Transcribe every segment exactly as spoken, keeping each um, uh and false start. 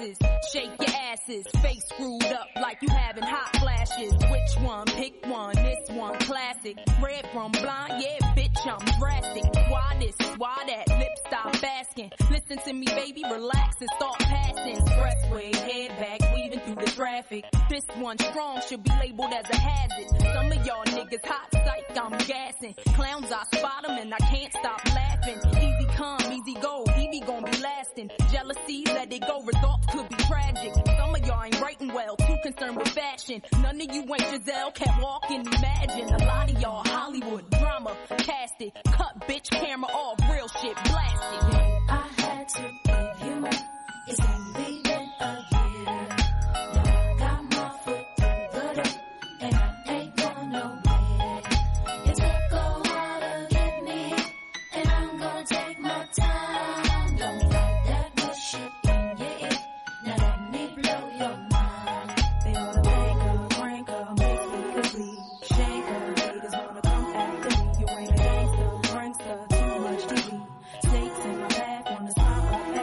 glasses, shake your asses, face screwed up like you having hot flashes. Which one? Pick one, this one classic. Red from blind, yeah, bitch, I'm drastic. Why this, why that, lip stop asking. Listen to me, baby, relax and start passing. Expressway, head back, weaving through the traffic. This one strong should be labeled as a hazard. Some of y'all niggas hot psych, I'm gassing. Clowns, I spot them and I can't stop laughing. Easy come, easy go, Evie gon' be lasting. Jealousy, let it go, results could be tragic. Some of y'all ain't writing well, too concerned with fashion. None of you ain't Giselle, can't walk and imagine. A lot of y'all Hollywood drama, cast it. Cut bitch, camera off, real shit, blast it. I had to give you up, it's only been a year. Now I got my foot through the door, and I ain't going nowhere. It took a while to get me, and I'm gonna take my time. Don't fight that bullshit in your ear, now let me blow your mind. They wanna make her, crank her, make me complete. Shake her, haters wanna come after me. You ain't a gangster, prankster, too much T V. Snakes in my path, wanna stop my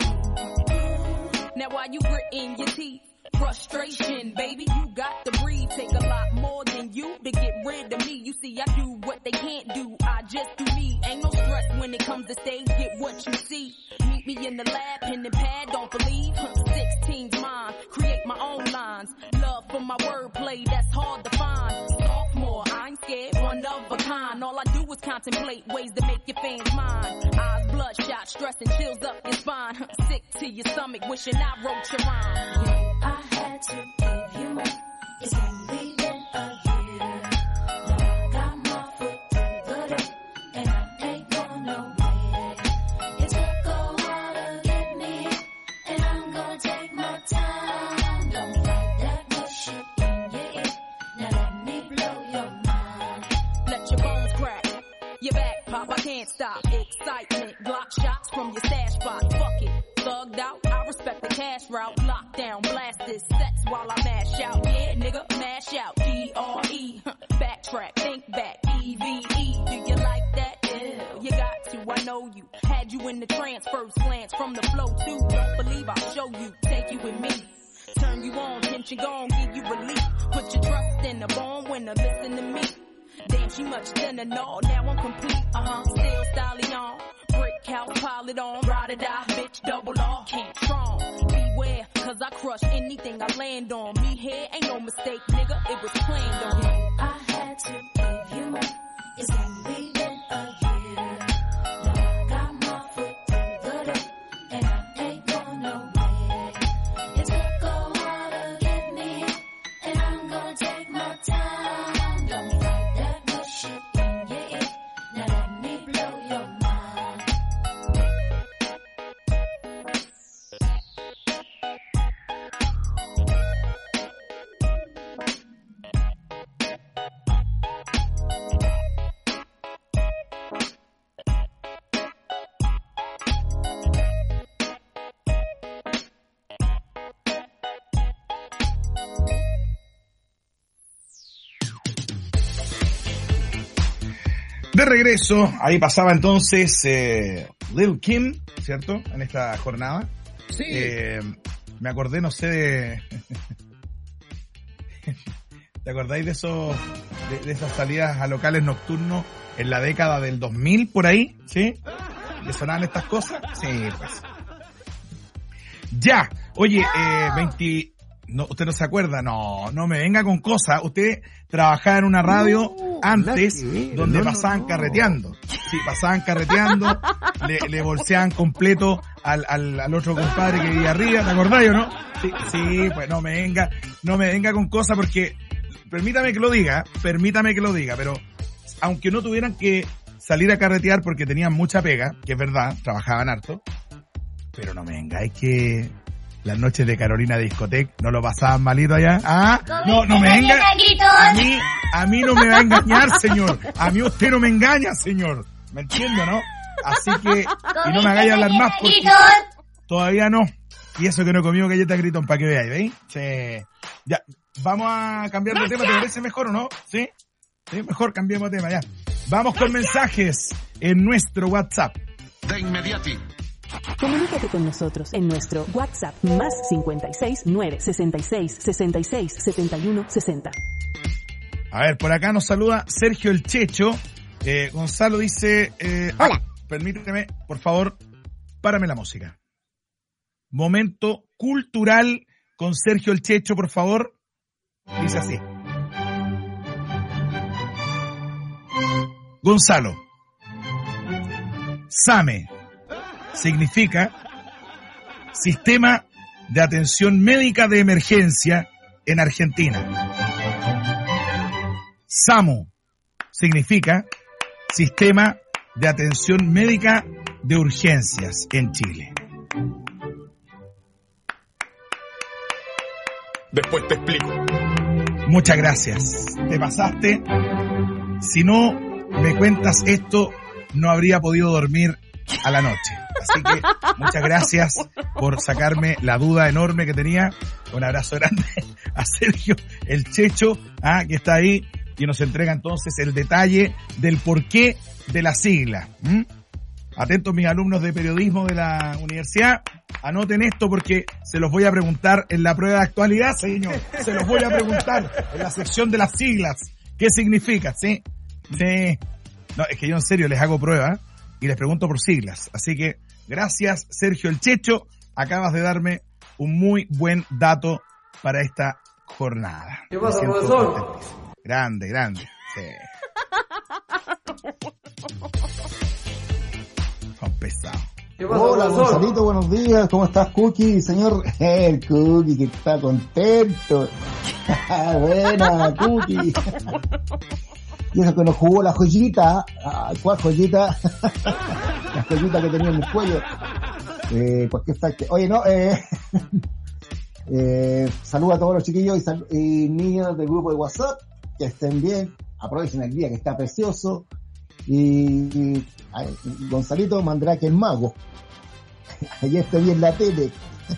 pain. Now while you gritting your teeth, frustration, baby, you got to breathe. Take a lot more than you to get rid of me. You see, I do what they can't do, I just do me. Ain't no stress when it comes to stage, get what you see. Meet me in the lab, pen and pad, don't believe. sixteen's mine, create my own lines. Love for my wordplay, that's hard to find. Sophomore, I ain't scared, one of a kind. All I do is contemplate ways to make your fans mine. Eyes bloodshot, stress and chills up your spine. Sick to your stomach, wishing I wrote your rhyme. I had to give you up, it's only been a year. Now I got my foot through the door, and I ain't going nowhere. It took a while to get me, and I'm gonna take my time. Don't fight that bullshit in your ear, now let me blow your mind. Let your bones crack, your back pop, I can't stop. Excitement, block shots from your stash spot. Fuck it, thugged out, I respect the cash route. Lockdown, blast this sets while I mash out. Yeah, nigga, mash out. D R E, backtrack, think back. E V E, do you like that? Yeah, you got to, I know you. Had you in the trance, first glance from the flow too. Don't believe I'll show you, take you with me. Turn you on, tension gone, give you relief. Put your trust in the born winner, listen to me. Damn, she much thinner, no, now I'm complete, uh-huh, still stallion. Brick house, pile it on, ride or die, bitch, double off, can't strong. Beware, cause I crush anything I land on. Me here, ain't no mistake, nigga, it was planned on. I had to give you up, it's only been a year. Now I got my foot through the door, and I ain't going nowhere. It took a while to get me, and I'm gonna take my time. Don't fight that bullshit in your ear, now let me blow your mind. De regreso, ahí pasaba entonces eh, Lil' Kim, ¿cierto? En esta jornada. Sí. Eh, me acordé, no sé, de... ¿Te acordáis de esos, de, de esas salidas a locales nocturnos en la década del dos mil, por ahí? ¿Sí? ¿Le sonaban estas cosas? Sí, pues. Ya, oye, eh, veinte... No, ¿usted no se acuerda? No, no me venga con cosas. Usted trabajaba en una radio no, antes donde no, pasaban no, no. carreteando. Sí, pasaban carreteando, le, le bolseaban completo al, al, al otro compadre que vivía arriba, ¿te acordás o no? Sí, sí, pues no me venga, no me venga con cosas porque, permítame que lo diga, permítame que lo diga, pero aunque no tuvieran que salir a carretear porque tenían mucha pega, que es verdad, trabajaban harto, pero no me vengáis que... Las noches de Carolina Discotec no lo pasaban malito allá. Ah, no, no me venga. A mí, a mí no me va a engañar, señor. A mí usted no me engaña, señor. ¿Me entiende, no? Así que, y no me hagáis hablar más porque todavía no. Y eso que no he comido galletas Gritón, para que veáis, ¿veis? Sí. Ya, vamos a cambiar de tema, ¿te parece mejor o no? ¿Sí? Sí, mejor cambiemos de tema, ya. Vamos con mensajes en nuestro WhatsApp. De inmediati. Comunícate con nosotros en nuestro WhatsApp más cincuenta y seis, nueve sesenta y seis, sesenta y seis, setenta y uno, sesenta. A ver, por acá nos saluda Sergio el Checho. Eh, Gonzalo dice... Eh, Hola. Ah, permíteme, por favor, párame la música. Momento cultural con Sergio el Checho, por favor. Dice así. Gonzalo. SAME significa Sistema de Atención Médica de Emergencia en Argentina. SAMU significa Sistema de Atención Médica de Urgencias en Chile. Después te explico. Muchas gracias. Te pasaste. Si no me cuentas esto, no habría podido dormir a la noche. Así que muchas gracias por sacarme la duda enorme que tenía. Un abrazo grande a Sergio el Checho, ah, que está ahí y nos entrega entonces el detalle del porqué de la sigla. ¿Mm? Atentos mis alumnos de periodismo de la universidad, anoten esto porque se los voy a preguntar en la prueba de actualidad, señor. Se los voy a preguntar en la sección de las siglas. ¿Qué significa? ¿Sí? Sí. No, es que yo en serio les hago prueba y les pregunto por siglas. Así que gracias, Sergio el Checho. Acabas de darme un muy buen dato para esta jornada. ¿Qué pasa, profesor? Contentísimo. Grande, grande. Sí. Son pesados. ¿Qué pasa, Hola, profesor? Gonzalito, buenos días. ¿Cómo estás, Cookie? Señor, el Cookie que está contento. Buena, Cookie. Y eso que nos jugó la joyita. Ah, ¿cuál joyita? La joyita que tenía en el cuello. Eh, cualquier factor. Oye, no, eh... eh saludo a todos los chiquillos y, sal- y niños del grupo de WhatsApp. Que estén bien. Aprovechen el día que está precioso. Y, y ay, Gonzalito Mandrake el mago. Ayer te vi en la tele.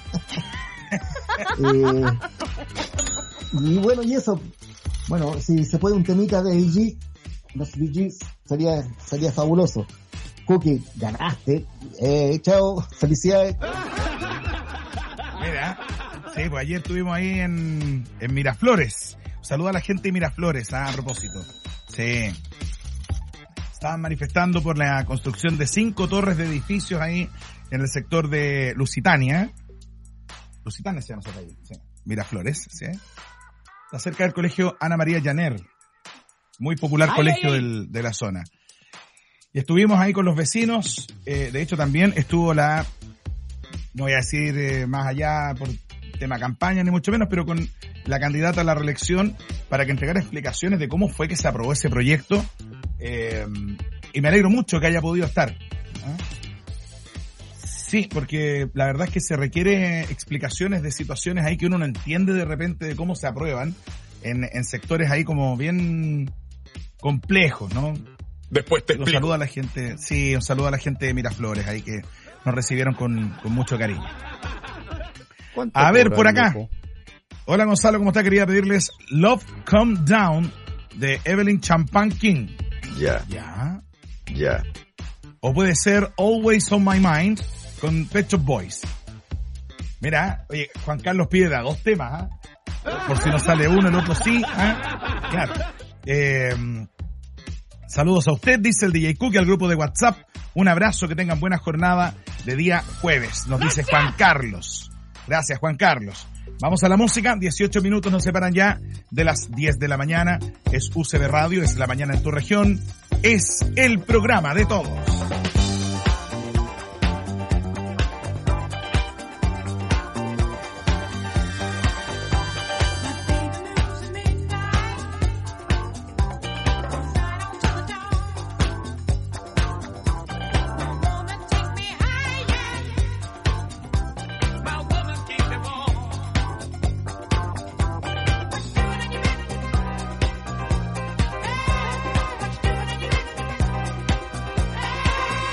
eh, y bueno, y eso. Bueno, si se puede un temita de B G, los B Gs, sería, sería fabuloso. Cookie, ganaste. Eh, chao, felicidades. Mira, sí, pues ayer estuvimos ahí en, en Miraflores. Saluda a la gente de Miraflores, ah, a propósito. Sí. Estaban manifestando por la construcción de cinco torres de edificios ahí en el sector de Lusitania. Lusitania se llama esa calle, sí. Miraflores, sí. Está cerca del colegio Ana María Llaner. Muy popular Ay, colegio ay, ay. del, de la zona. Y estuvimos ahí con los vecinos. Eh, de hecho, también estuvo la... No voy a decir eh, más allá por tema campaña, ni mucho menos, pero con la candidata a la reelección para que entregara explicaciones de cómo fue que se aprobó ese proyecto. Eh, y me alegro mucho que haya podido estar. ¿Ah? Sí, porque la verdad es que se requiere explicaciones de situaciones ahí que uno no entiende de repente de cómo se aprueban en, en sectores ahí como bien complejos, ¿no? Después te Un explico. saludo a la gente, sí, un saludo a la gente de Miraflores ahí que nos recibieron con, con mucho cariño. A ver, por acá. Hola Gonzalo, ¿cómo está? Quería pedirles Love Come Down de Evelyn Champagne King. Ya, Ya. ya. O puede ser Always on My Mind con Pet Shop Boys. Mira, oye, Juan Carlos pide de a dos temas, ¿ah? Por si no sale uno, el otro sí, ¿ah? Claro. Eh, saludos a usted, dice el D J Cookie, al grupo de WhatsApp. Un abrazo, que tengan buena jornada de día jueves, nos dice Juan Carlos. Gracias, Juan Carlos. Vamos a la música, dieciocho minutos nos separan ya de las diez de la mañana. Es U C B Radio, es La Mañana en tu Región. Es el programa de todos. Hey!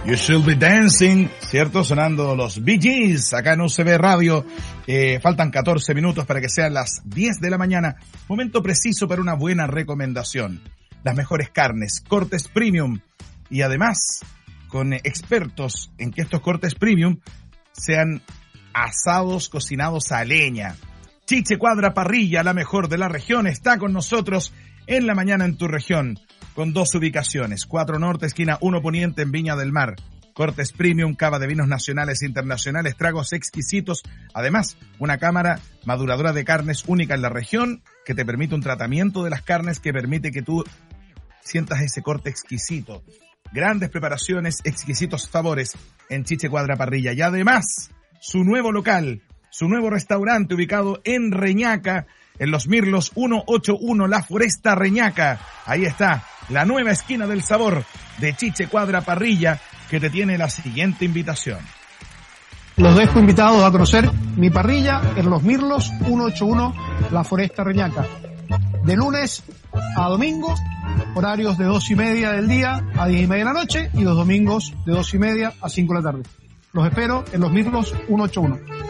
You Should Be Dancing, ¿cierto? Sonando los Bee Gees acá en U C B Radio. Eh, faltan catorce minutos para que sean las diez de la mañana. Momento preciso para una buena recomendación. Las mejores carnes, cortes premium. Y además, con expertos en que estos cortes premium sean asados, cocinados a leña. Chiche Cuadra Parrilla, la mejor de la región, está con nosotros en la mañana en tu región, con dos ubicaciones, cuatro Norte, esquina uno Poniente en Viña del Mar. Cortes premium, cava de vinos nacionales e internacionales, tragos exquisitos. Además, una cámara maduradora de carnes única en la región que te permite un tratamiento de las carnes que permite que tú sientas ese corte exquisito. Grandes preparaciones, exquisitos sabores en Chiche Cuadra Parrilla. Y además, su nuevo local, su nuevo restaurante ubicado en Reñaca, en Los Mirlos ciento ochenta y uno, La Foresta Reñaca. Ahí está, la nueva esquina del sabor de Chiche Cuadra Parrilla, que te tiene la siguiente invitación. Los dejo invitados a conocer mi parrilla en Los Mirlos ciento ochenta y uno, La Foresta Reñaca. De lunes a domingo, horarios de dos y media del día a diez y media de la noche, y los domingos de dos y media a cinco de la tarde. Los espero en Los Mirlos ciento ochenta y uno.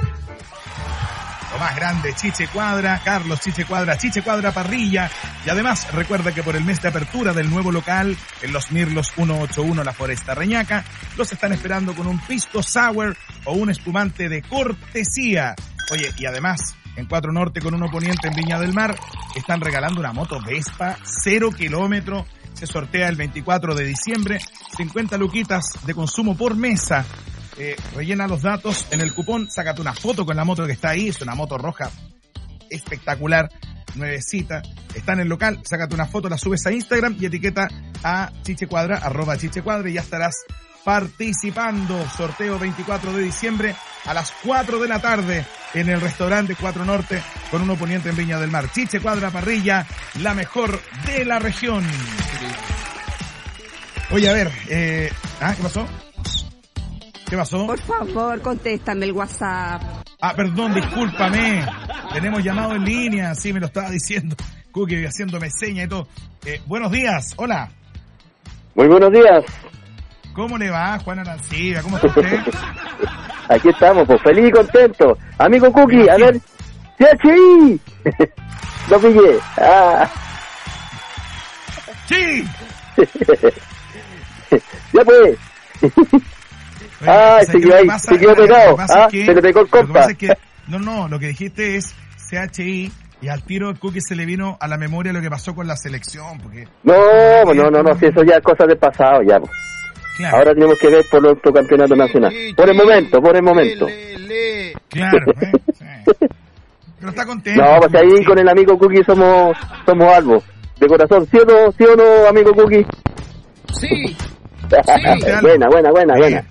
Lo más grande, Chiche Cuadra, Carlos Chiche Cuadra, Chiche Cuadra Parrilla. Y además, recuerda que por el mes de apertura del nuevo local, en Los Mirlos ciento ochenta y uno, La Foresta Reñaca, los están esperando con un pisco sour o un espumante de cortesía. Oye, y además, en cuatro Norte con uno Poniente en Viña del Mar, están regalando una moto Vespa, cero kilómetro. Se sortea el veinticuatro de diciembre, cincuenta luquitas de consumo por mesa. Eh, rellena los datos en el cupón, sácate una foto con la moto que está ahí, es una moto roja espectacular, nuevecita, está en el local, sácate una foto, la subes a Instagram y etiqueta a Chiche Cuadra, arroba Chiche Cuadra, y ya estarás participando. Sorteo veinticuatro de diciembre a las cuatro de la tarde en el restaurante cuatro Norte con uno Poniente en Viña del Mar. Chiche Cuadra Parrilla, la mejor de la región. Oye, a ver, eh, ¿ah, qué pasó? ¿Qué pasó? Por favor, contéstame el WhatsApp. Ah, perdón, discúlpame. Tenemos llamado en línea, sí, me lo estaba diciendo Cookie, haciéndome seña y todo. Eh, buenos días, hola. Muy buenos días. ¿Cómo le va, Juan Arancibia? ¿Cómo está usted? Aquí estamos, pues feliz y contento. Amigo Cookie, a ver. ¡C H I! Lo pillé. Ah. ¡Sí! Ya pues. Ah, se quedó ahí, se quedó pegado. Ah, que, se le pegó el compa. Lo que pasa es que, no, no, lo que dijiste es C H I y al tiro el Cookie se le vino a la memoria lo que pasó con la selección. Porque no, no, no, no, si eso ya es cosa del pasado, ya. Claro. Ahora tenemos que ver por nuestro campeonato nacional. Por el momento, por el momento. Claro, ¿eh? Sí. Pero está contento. No, pues ahí sí. Con el amigo Cookie somos somos algo. De corazón, ¿sí o no, sí o no, amigo Cookie? Sí. Sí. Buena, buena, buena, sí. buena.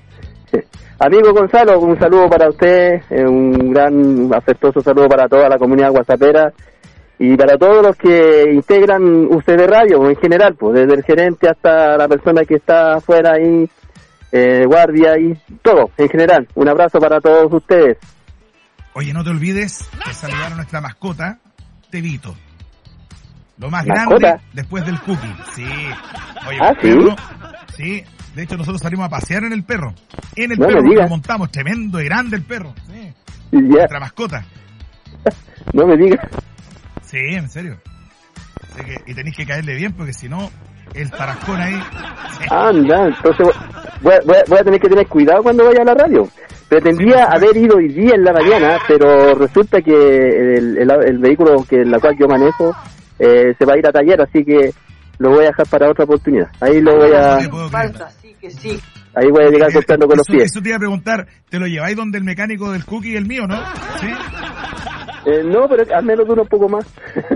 Amigo Gonzalo, un saludo para usted, un gran afectuoso saludo para toda la comunidad guasapera y para todos los que integran U C B Radio en general, pues desde el gerente hasta la persona que está afuera ahí, eh, guardia y todo en general. Un abrazo para todos ustedes. Oye, no te olvides de saludar a nuestra mascota, Tevito. Lo más ¿Mascota? grande después del Cookie. Sí. Oye, ¿Ah, sí? perro, sí. De hecho, nosotros salimos a pasear en el perro. En el no perro lo montamos, tremendo y grande el perro. Sí. Yeah. Nuestra mascota. No me digas. Sí, en serio. Así que, y tenéis que caerle bien porque si no, el tarascón ahí... Sí. Anda, entonces voy a, voy, a, voy a tener que tener cuidado cuando vaya a la radio. Pretendía sí, haber ido hoy día en la mañana, pero resulta que el, el, el vehículo que en la cual yo manejo eh, se va a ir a taller, así que lo voy a dejar para otra oportunidad. Ahí lo voy a... Así que sí. Ahí voy a llegar eh, golpeando con eso, los pies. Eso te iba a preguntar, ¿te lo lleváis donde el mecánico del Cookie y el mío, no? ¿Sí? Eh, no, pero al menos dura un poco más.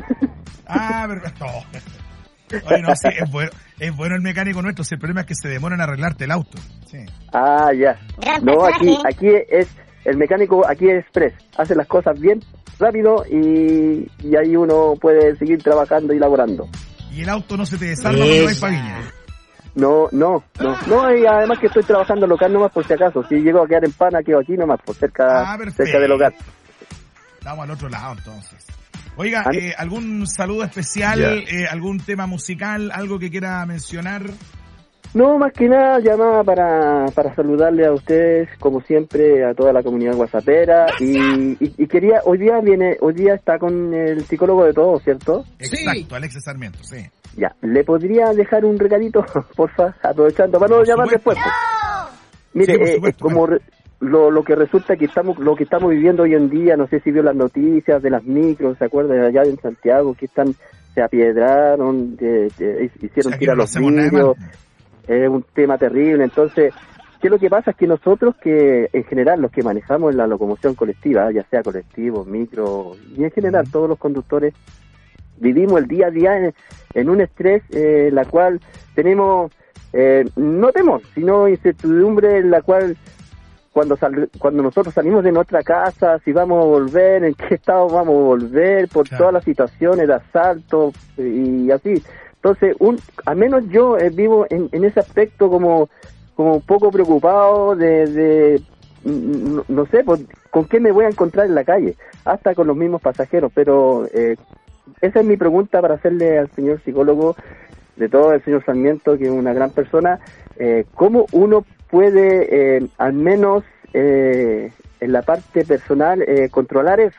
Ah, perfecto. Oye, no, sí, es bueno, es bueno el mecánico nuestro, si el problema es que se demoran a arreglarte el auto. Sí. Ah, ya. No, aquí aquí es, el mecánico aquí es express, hace las cosas bien, rápido y, y ahí uno puede seguir trabajando y laborando. Y el auto no se te desarma cuando no hay paviña. No, no, no, no, y además que estoy trabajando local nomás por si acaso, si llego a quedar en Pana, quedo aquí nomás, por cerca, ah, cerca del hogar. Estamos al otro lado entonces. Oiga, eh, ¿algún saludo especial, yeah. eh, algún tema musical, algo que quiera mencionar? No, más que nada llamaba para, para saludarle a ustedes, como siempre, a toda la comunidad guasapera, y, y, y quería, hoy día viene, hoy día está con el psicólogo de todos, ¿cierto? Exacto, Alexis Sarmiento, sí. Ya, ¿le podría dejar un recadito, porfa, aprovechando, para no llamar después? Pues. Mire, Sí, por eh, supuesto, eh, como re- lo, lo que resulta que estamos, lo que estamos viviendo hoy en día, no sé si vio las noticias de las micros, ¿se acuerda? De allá en Santiago, que están, se apiedraron, de, de- hicieron Aquí tirar no los hacemos nada vidrios. mal. Es un tema terrible. Entonces, ¿qué es lo que pasa? Es que nosotros, que en general los que manejamos en la locomoción colectiva, ya sea colectivo, micro, y en general todos los conductores, vivimos el día a día en, en un estrés eh, la cual tenemos, eh, no temor, sino incertidumbre en la cual cuando sal, cuando nosotros salimos de nuestra casa, si vamos a volver, en qué estado vamos a volver, por Claro. todas las situaciones de asalto y así. Entonces, un, al menos yo eh, vivo en, en ese aspecto como, como un poco preocupado de, de no, no sé, pues, con qué me voy a encontrar en la calle, hasta con los mismos pasajeros, pero eh, esa es mi pregunta para hacerle al señor psicólogo, de todo el señor Sarmiento, que es una gran persona, eh, ¿cómo uno puede, eh, al menos eh, en la parte personal, eh, controlar eso?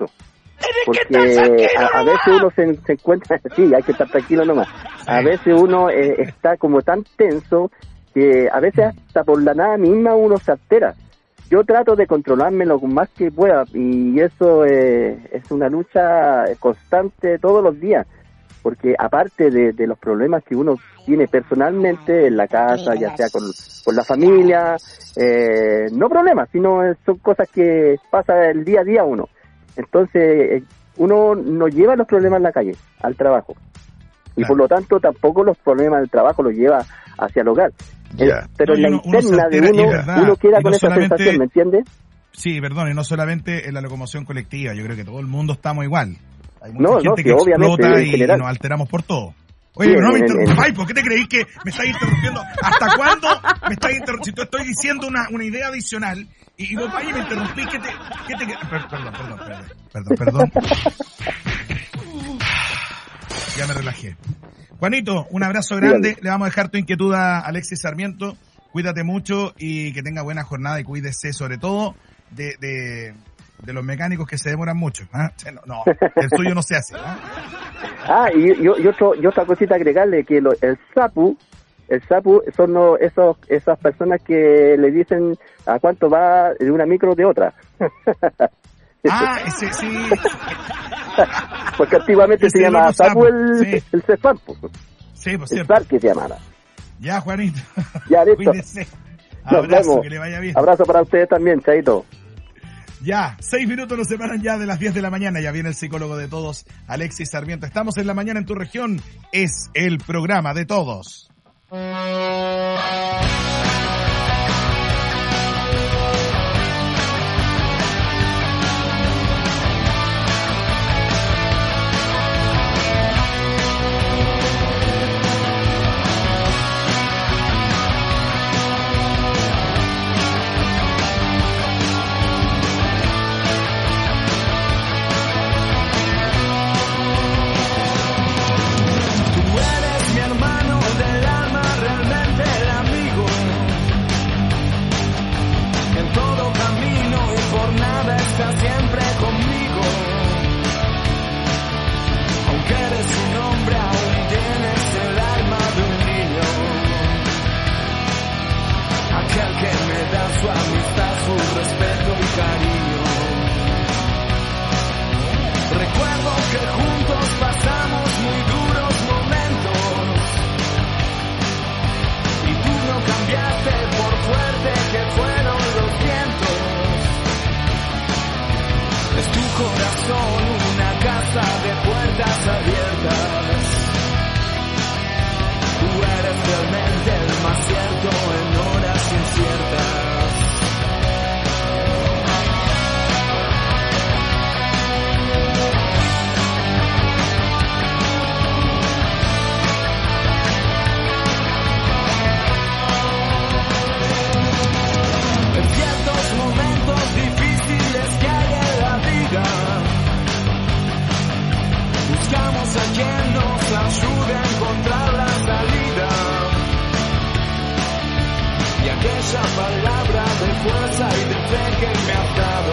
Porque a, a veces uno se, se encuentra, sí, hay que estar tranquilo nomás, a veces uno eh, está como tan tenso que a veces hasta por la nada misma uno se altera. Yo trato de controlarme lo más que pueda y eso eh, es una lucha constante todos los días, porque aparte de, de los problemas que uno tiene personalmente en la casa, ya sea con, con la familia, eh, no problemas, sino son cosas que pasa el día a día uno. Entonces, uno no lleva los problemas en la calle, al trabajo. Y Claro. por lo tanto, tampoco los problemas del trabajo los lleva hacia el hogar. Ya. Eh, pero No, en la y uno- uno se interna de altera, y uno, es verdad, uno queda y con no esa solamente- sensación, ¿me entiendes? Sí, perdón, y no solamente en la locomoción colectiva, yo creo que todo el mundo estamos igual. Hay mucha No, gente no, que sí, obviamente, explota en y, general. nos alteramos por todo. Oye, Sí, pero no me en- en- interrumpáis, ¿por qué te creéis que me estáis interrumpiendo? ¿Hasta cuándo me estáis interrumpiendo? Si te estoy diciendo una, una idea adicional y, y vos vais y me interrumpís, ¿qué te, qué te, per- perdón, perdón, perdón, perdón, perdón. Ya me relajé. Juanito, un abrazo grande, Dígame. le vamos a dejar tu inquietud a Alexis Sarmiento, cuídate mucho y que tenga buena jornada y cuídese sobre todo de, de, de los mecánicos que se demoran mucho. ¿Ah? No, no, el suyo no se hace. ¿Ah? Ah, y, y, y, otro, y otra cosita agregarle, que lo, el SAPU, el SAPU son los, esos, esas personas que le dicen a cuánto va de una micro de otra. Ah, ese sí. Porque antiguamente Ese se llamaba loco SAPU SAPU, el, sí. el CEFAM, pues. Sí, pues El cierto. SAR que se llamara. Ya, Juanito. Ya, listo. Cuídese. Nos Abrazo, vemos. que le vaya bien. Abrazo para ustedes también, chaito. Ya, seis minutos nos separan ya de las diez de la mañana. Ya viene el psicólogo de todos, Alexis Sarmiento. Estamos en la mañana en tu región. Es el programa de todos. Tú eres mi hermano del alma, realmente el amigo. Que en todo camino y por nada está siempre conmigo. Aunque eres un hombre, aún tienes el alma de un niño. Aquel que me da su amistad, su respeto y cariño. Recuerdo que juntos pasamos muy duros momentos y tú no cambiaste por fuerte que fueron los vientos. Es tu corazón una casa de puertas abiertas. Tú eres realmente el más cierto en horas inciertas. En ciertos momentos difíciles que hay en la vida, buscamos esa palabra de fuerza y de fe que me has dado.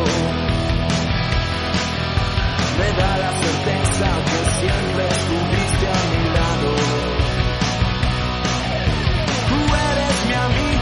Me da la certeza que siempre estuviste a mi lado. Tú eres mi amigo.